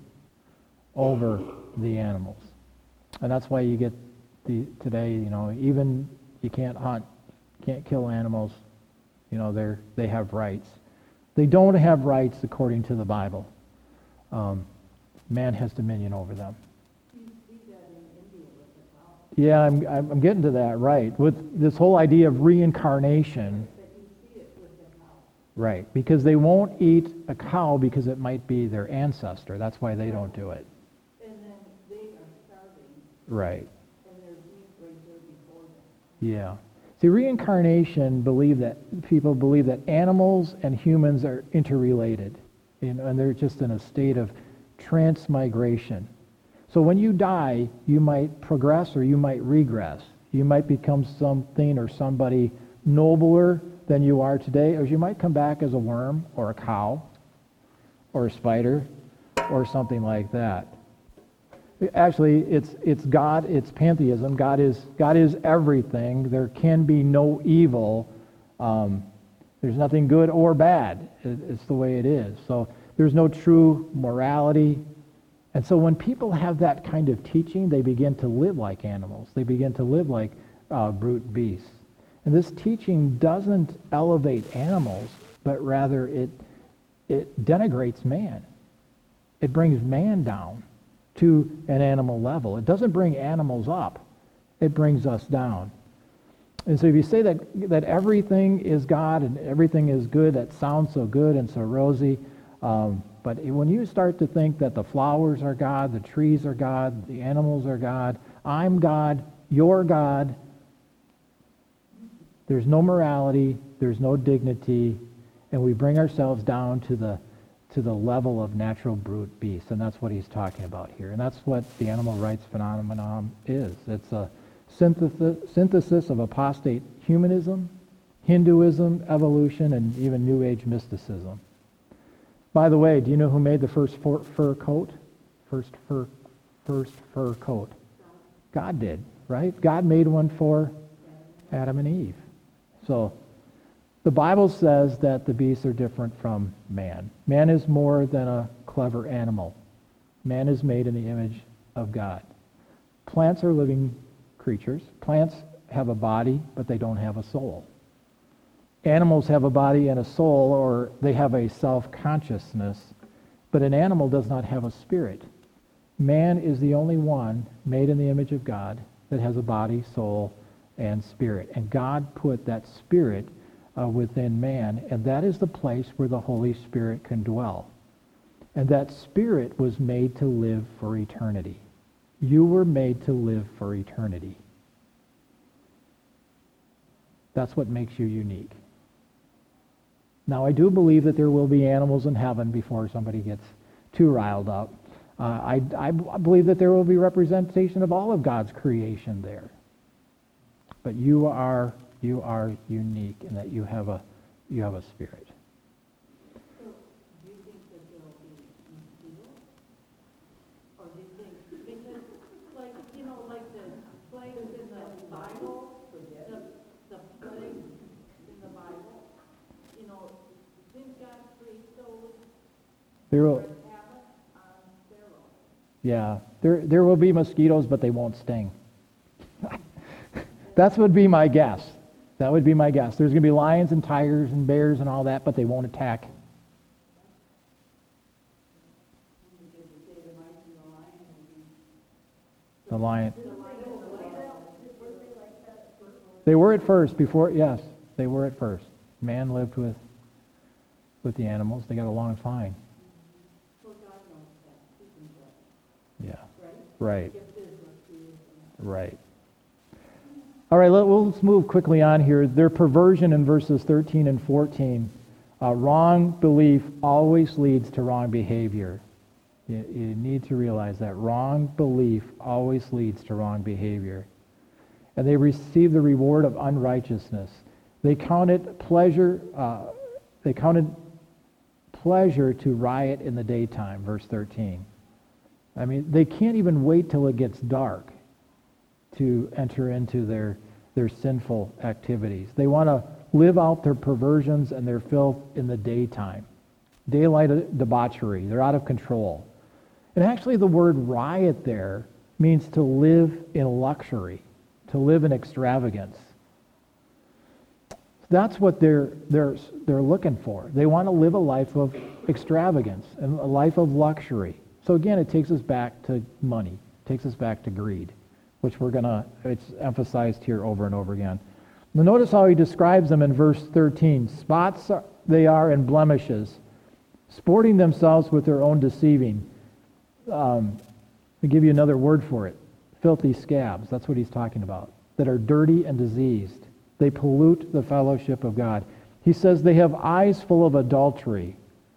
over the animals. And that's why you get the today, you know, even you can't hunt, can't kill animals. You know, they're they have rights. They don't have rights according to the Bible. Um, man has dominion over them. You see that in India with the cow. Yeah, I'm I'm getting to that, right. With this whole idea of reincarnation. That you see it with the cow. Right, because they won't eat a cow because it might be their ancestor. That's why they don't do it. And then they are starving, Right. and there's meat right there before them. Yeah. See, reincarnation believe that people believe that animals and humans are interrelated, you know, and they're just in a state of transmigration. So when you die, you might progress or you might regress. You might become something or somebody nobler than you are today, or you might come back as a worm or a cow or a spider or something like that. Actually, it's it's God, it's pantheism. God is God is everything. There can be no evil. Um, there's nothing good or bad. It, it's the way it is. So there's no true morality. And so when people have that kind of teaching, they begin to live like animals. They begin to live like uh, brute beasts. And this teaching doesn't elevate animals, but rather it it denigrates man. It brings man down to an animal level. It doesn't bring animals up. It brings us down. And so if you say that that everything is God and everything is good, that sounds so good and so rosy, um, but when you start to think that the flowers are God, the trees are God, the animals are God, I'm God, you're God, there's no morality, there's no dignity, and we bring ourselves down to the to the level of natural brute beasts, and that's what he's talking about here. And that's what the animal rights phenomenon is. It's a synthesis, synthesis of apostate humanism, Hinduism, evolution, and even New Age mysticism. By the way, do you know who made the first fur, fur coat? First fur, first fur coat? God did, right? God made one for Adam and Eve. So the Bible says that the beasts are different from man. Man is more than a clever animal. Man is made in the image of God. Plants are living creatures. Plants have a body, but they don't have a soul. Animals have a body and a soul, or they have a self-consciousness, but an animal does not have a spirit. Man is the only one made in the image of God that has a body, soul, and spirit. And God put that spirit Uh, within man, and that is the place where the Holy Spirit can dwell. And that spirit was made to live for eternity. You were made to live for eternity. That's what makes you unique. Now, I do believe that there will be animals in heaven before somebody gets too riled up. Uh, I, I believe that there will be representation of all of God's creation there. But you are you are unique in that you have a you have a spirit. So, do you think that there will be mosquitoes? Or do you think, because, like, you know, like the plagues in the Bible, the, the plagues in the Bible, you know, didn't God create those There will, for havoc on Pharaoh? yeah, there there will be mosquitoes, but they won't sting. That would be my guess. That would be my guess. There's going to be lions and tigers and bears and all that, but they won't attack. Because you say the mice and the lion will be... The lion. The lion will be... They were at first before. Yes, they were at first. Man lived with with the animals. They got along fine. So God knows that. He can judge, Yeah. right? Right. If there's mosquitoes and... Right. All right, let, well, let's move quickly on here. Their perversion in verses thirteen and fourteen. Uh, wrong belief always leads to wrong behavior. You, you need to realize that. Wrong belief always leads to wrong behavior. And they receive the reward of unrighteousness. They counted pleasure, uh, they counted pleasure to riot in the daytime, verse thirteen. I mean, they can't even wait till it gets dark to enter into their their sinful activities. They want to live out their perversions and their filth in the daytime. Daylight debauchery. They're out of control. And actually the word riot there means to live in luxury, to live in extravagance. That's what they're they're they're looking for. They want to live a life of extravagance and a life of luxury. So again, it takes us back to money. It takes us back to greed, which we're going to, it's emphasized here over and over again. Now notice how he describes them in verse thirteen. Spots are, they are and blemishes, sporting themselves with their own deceiving. Um, I'll give you another word for it. Filthy scabs, that's what he's talking about, that are dirty and diseased. They pollute the fellowship of God. He says they have eyes full of adultery.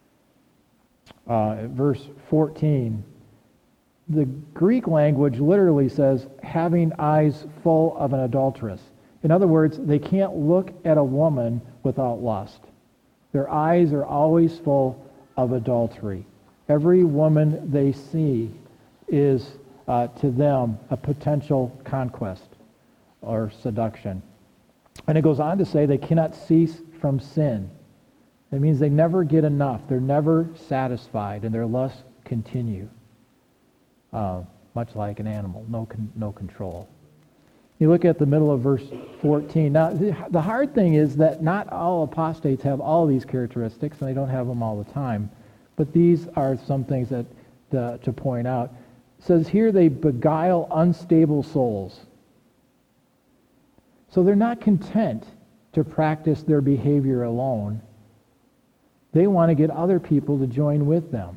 Uh, verse fourteen. The Greek language literally says having eyes full of an adulteress. In other words, they can't look at a woman without lust. Their eyes are always full of adultery. Every woman they see is uh, to them a potential conquest or seduction. And it goes on to say they cannot cease from sin. It means they never get enough. They're never satisfied, and their lusts continue. Uh, much like an animal, no con- no control. You look at the middle of verse fourteen. Now, the, the hard thing is that not all apostates have all these characteristics, and they don't have them all the time. But these are some things that uh, to point out. It says here they beguile unstable souls. So they're not content to practice their behavior alone. They want to get other people to join with them.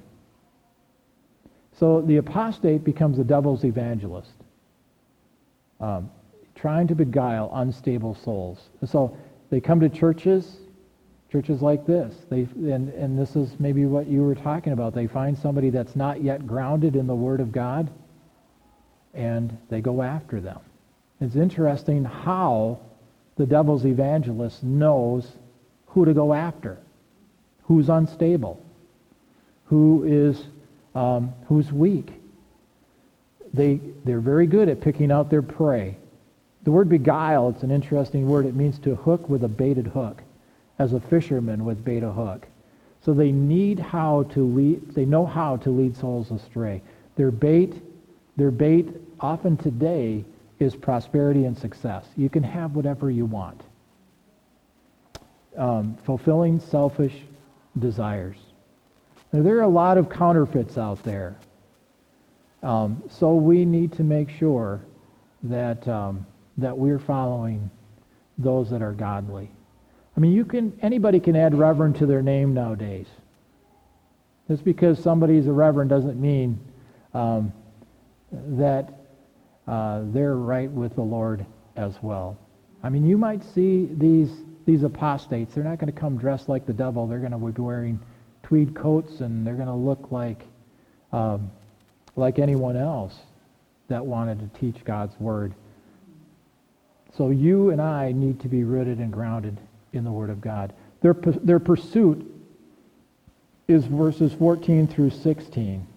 So the apostate becomes the devil's evangelist, um, trying to beguile unstable souls. And so they come to churches, churches like this. They and, and this is maybe what you were talking about. They find somebody that's not yet grounded in the Word of God, and they go after them. It's interesting how the devil's evangelist knows who to go after, who's unstable, who is um, who's weak. They they're very good at picking out their prey. The word beguile, it's an interesting word. It means to hook with a baited hook, as a fisherman would bait a hook. So they need how to lead. They know how to lead souls astray. Their bait, their bait, often today, is prosperity and success. You can have whatever you want. Um, fulfilling selfish desires. Now, there are a lot of counterfeits out there. Um, so we need to make sure that um, that we're following those that are godly. I mean, you can anybody can add reverend to their name nowadays. Just because somebody's a reverend doesn't mean um, that uh, they're right with the Lord as well. I mean, you might see these these apostates. They're not going to come dressed like the devil. They're going to be wearing tweed coats, and they're going to look like um, like anyone else that wanted to teach God's word. So you and I need to be rooted and grounded in the Word of God. Their their pursuit is verses fourteen through sixteen.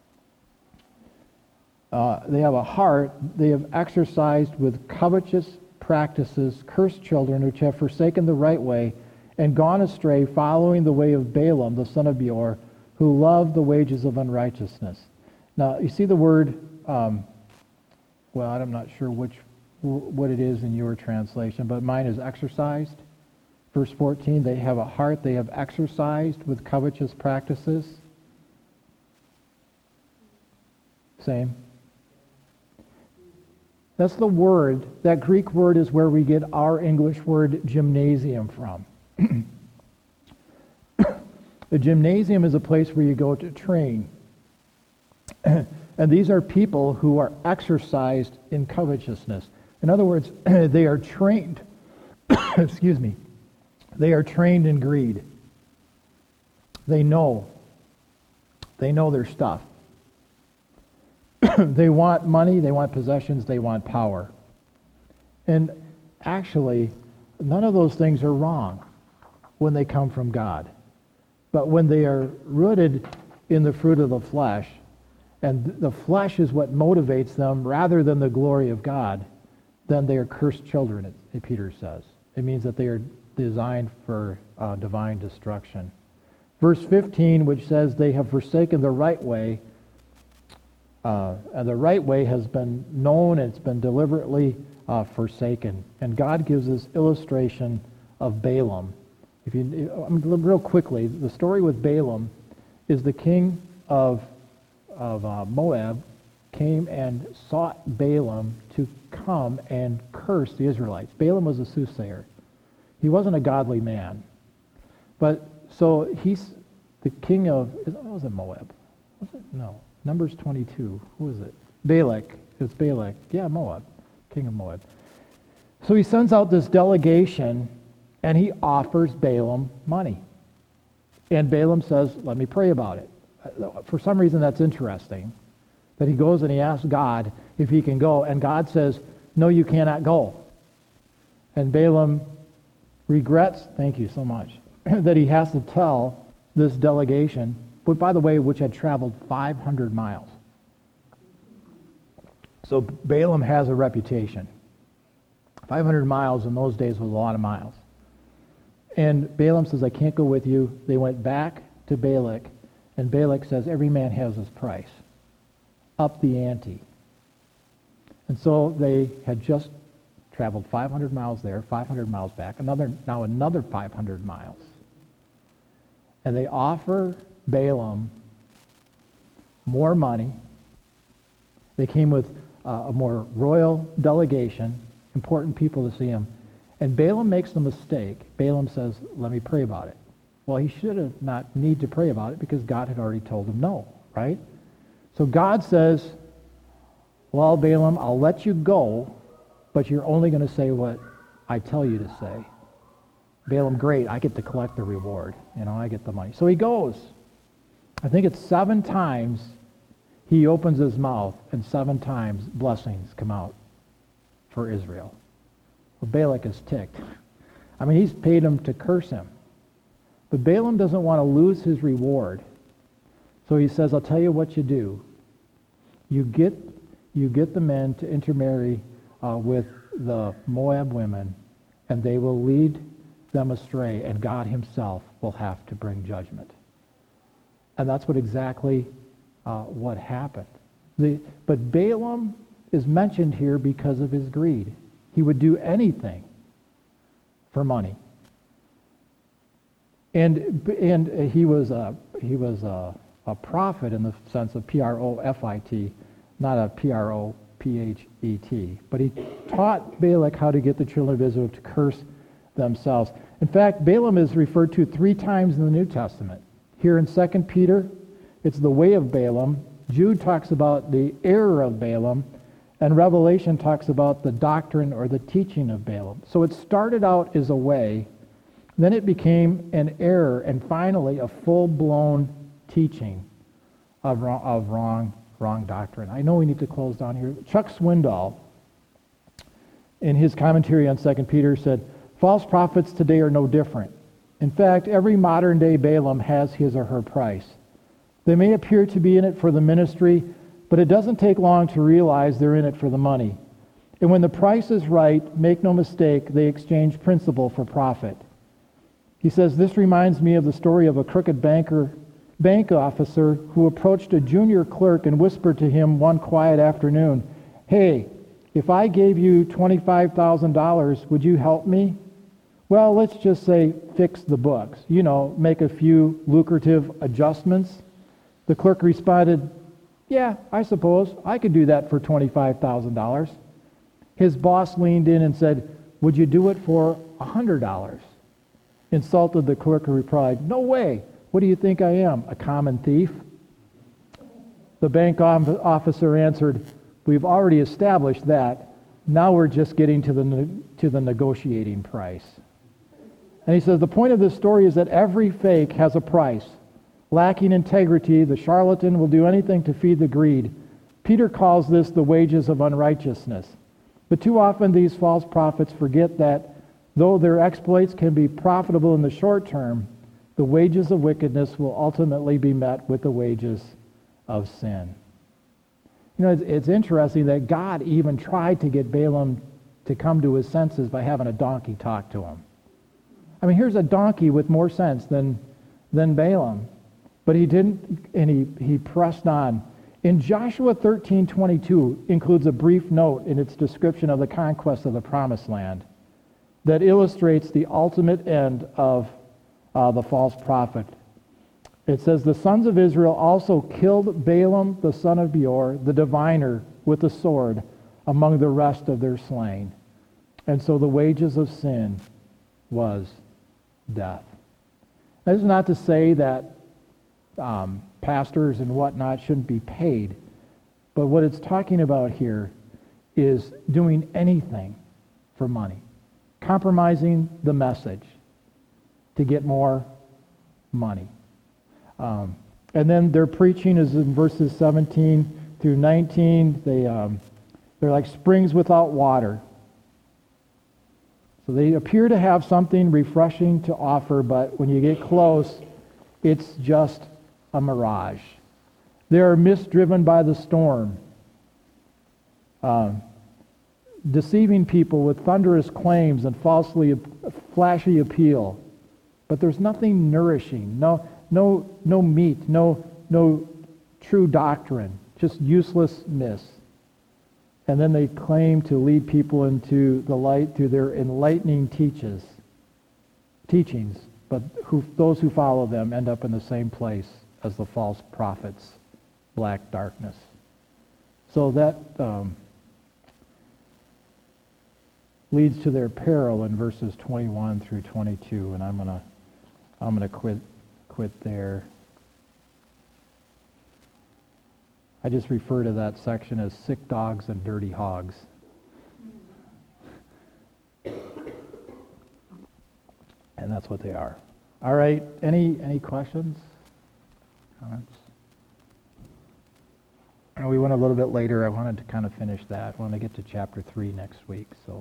Uh, they have a heart, they have exercised with covetous practices, cursed children which have forsaken the right way and gone astray, following the way of Balaam, the son of Beor, who loved the wages of unrighteousness. Now, you see the word, um, well, I'm not sure which what it is in your translation, but mine is exercised. Verse fourteen, they have a heart they have exercised with covetous practices. Same. That's the word. That Greek word is where we get our English word gymnasium from. The gymnasium is a place where you go to train. And these are people who are exercised in covetousness. In other words, they are trained, excuse me, they are trained in greed. They know. They know their stuff. They want money, they want possessions, they want power. And actually, none of those things are wrong when they come from God. But when they are rooted in the fruit of the flesh, and the flesh is what motivates them rather than the glory of God, then they are cursed children, it, Peter says. It means that they are designed for uh, divine destruction. Verse fifteen, which says they have forsaken the right way, uh, and the right way has been known, and it's been deliberately uh, forsaken. And God gives this illustration of Balaam. If you, I mean, real quickly, the story with Balaam is the king of of uh, Moab came and sought Balaam to come and curse the Israelites. Balaam was a soothsayer. He wasn't a godly man. But so he's the king of, was it Moab? Was it? No. Numbers twenty-two. Who is it? Balak. It's Balak. Yeah, Moab. King of Moab. So he sends out this delegation and he offers Balaam money. And Balaam says, let me pray about it. For some reason that's interesting. That he goes and he asks God if he can go. And God says, no, you cannot go. And Balaam regrets, thank you so much, that he has to tell this delegation, but by the way, which had traveled five hundred miles. So Balaam has a reputation. five hundred miles in those days was a lot of miles. And Balaam says, I can't go with you. They went back to Balak, and Balak says, every man has his price. Up the ante. And so they had just traveled five hundred miles there, five hundred miles back, another now another five hundred miles. And they offer Balaam more money. They came with uh, a more royal delegation, important people to see him. And Balaam makes the mistake. Balaam says, let me pray about it. Well, he should have not need to pray about it because God had already told him no, right? So God says, well, Balaam, I'll let you go, but you're only going to say what I tell you to say. Balaam, great, I get to collect the reward. You know, I get the money. So he goes. I think it's seven times he opens his mouth, and seven times blessings come out for Israel. Well, Balak is ticked. I mean, he's paid him to curse him. But Balaam doesn't want to lose his reward. So he says, I'll tell you what you do. You get you get the men to intermarry uh, with the Moab women, and they will lead them astray, and God himself will have to bring judgment. And that's what exactly uh, what happened. The, but Balaam is mentioned here because of his greed. He would do anything for money. And and he was a, he was a, a prophet in the sense of P R O F I T, not a P R O P H E T. But he taught Balak how to get the children of Israel to curse themselves. In fact, Balaam is referred to three times in the New Testament. Here in Second Peter, It's the way of Balaam. Jude talks about the error of Balaam, and Revelation talks about the doctrine or the teaching of Balaam. So it started out as a way, then it became an error, and finally a full-blown teaching of wrong, of wrong, wrong doctrine. I know we need to close down here. Chuck Swindoll, in his commentary on Second Peter, said, false prophets today are no different. In fact, every modern-day Balaam has his or her price. They may appear to be in it for the ministry, but it doesn't take long to realize they're in it for the money. And when the price is right, make no mistake, they exchange principle for profit. He says, this reminds me of the story of a crooked banker, bank officer who approached a junior clerk and whispered to him one quiet afternoon, hey, if I gave you twenty-five thousand dollars, would you help me? Well, let's just say fix the books. You know, make a few lucrative adjustments. The clerk responded, yeah, I suppose I could do that for twenty-five thousand dollars. His boss leaned in and said, would you do it for one hundred dollars? Insulted, the clerk replied, no way. What do you think I am, a common thief? The bank officer answered, we've already established that. Now we're just getting to the to the negotiating price. And he says, the point of this story is that every fake has a price. Lacking integrity, the charlatan will do anything to feed the greed. Peter calls this the wages of unrighteousness. But too often these false prophets forget that though their exploits can be profitable in the short term, the wages of wickedness will ultimately be met with the wages of sin. You know, it's, it's interesting that God even tried to get Balaam to come to his senses by having a donkey talk to him. I mean, here's a donkey with more sense than, than Balaam. But he didn't, and he, he pressed on. In Joshua thirteen twenty-two includes a brief note in its description of the conquest of the Promised Land that illustrates the ultimate end of uh, the false prophet. It says, the sons of Israel also killed Balaam, the son of Beor, the diviner, with the sword among the rest of their slain. And so the wages of sin was death. That is not to say that um, pastors and whatnot shouldn't be paid, but what it's talking about here is doing anything for money, compromising the message to get more money. Um, and then their preaching is in verses seventeen through nineteen. They, um, they're like springs without water. So they appear to have something refreshing to offer, but when you get close, it's just a mirage. They are mist-driven by the storm, um, deceiving people with thunderous claims and falsely flashy appeal. But there's nothing nourishing, no, no, no meat, no, no true doctrine, just uselessness. And then they claim to lead people into the light through their enlightening teaches, teachings, but who, those who follow them end up in the same place as the false prophets, black darkness. So that um, leads to their peril in verses twenty-one through twenty-two, and I'm gonna I'm gonna quit quit there. I just refer to that section as sick dogs and dirty hogs. And that's what they are. All right, any any questions? Comments? And we went a little bit later. I wanted to kind of finish that. I want to get to chapter three next week, so.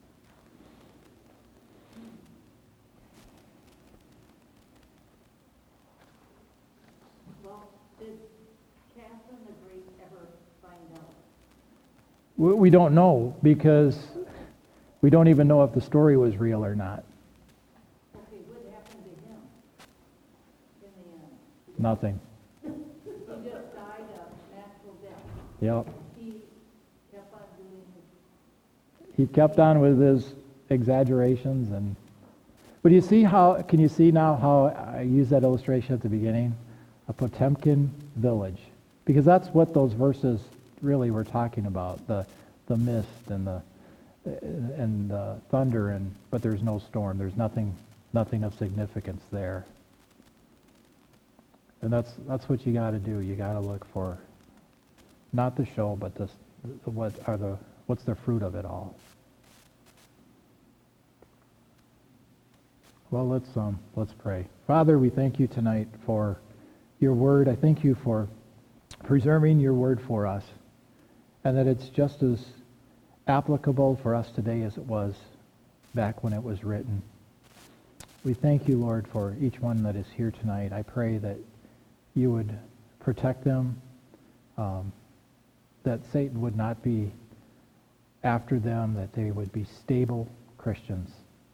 Well, did Catherine the Great ever find out? We we don't know because we don't even know if the story was real or not. Okay, what happened to him in the end? Nothing. He just died a natural death. Yep. He kept on doing his... He kept on with his exaggerations and. But you see how? Can you see now how I used that illustration at the beginning? A Potemkin village, because that's what those verses really were talking about: the the mist and the and the thunder, and but there's no storm. There's nothing nothing of significance there. And that's that's what you got to do. You got to look for not the show, but the, the what are the what's the fruit of it all. Well, let's um let's pray. Father, we thank you tonight for your word. I thank you for preserving your word for us, and that it's just as applicable for us today as it was back when it was written. We thank you, Lord, for each one that is here tonight. I pray that you would protect them, um, that Satan would not be after them, that they would be stable Christians,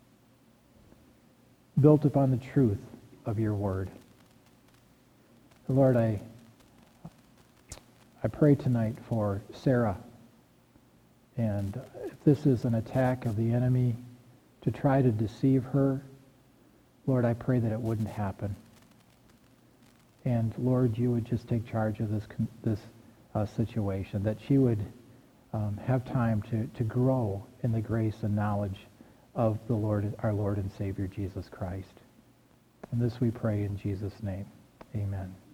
built upon the truth of your word. Lord, I I pray tonight for Sarah, and if this is an attack of the enemy to try to deceive her, Lord, I pray that it wouldn't happen. And Lord, you would just take charge of this this uh, situation, that she would um, have time to, to grow in the grace and knowledge of the Lord, our Lord and Savior, Jesus Christ. And this we pray in Jesus' name. Amen.